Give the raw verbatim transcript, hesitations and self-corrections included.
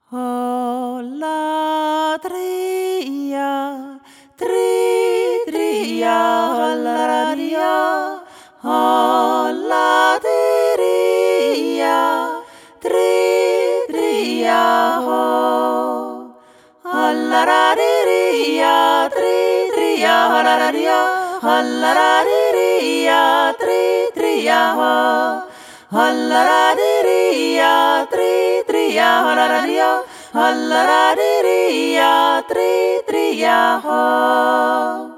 Holla tria, tri tria, holla tria, holla tria, tri tria ho, holla tria, tri tria, holla tria, holla tria, tri tria ho. Holla diria, tri tria, holla dia, holla diria, tri tria ho.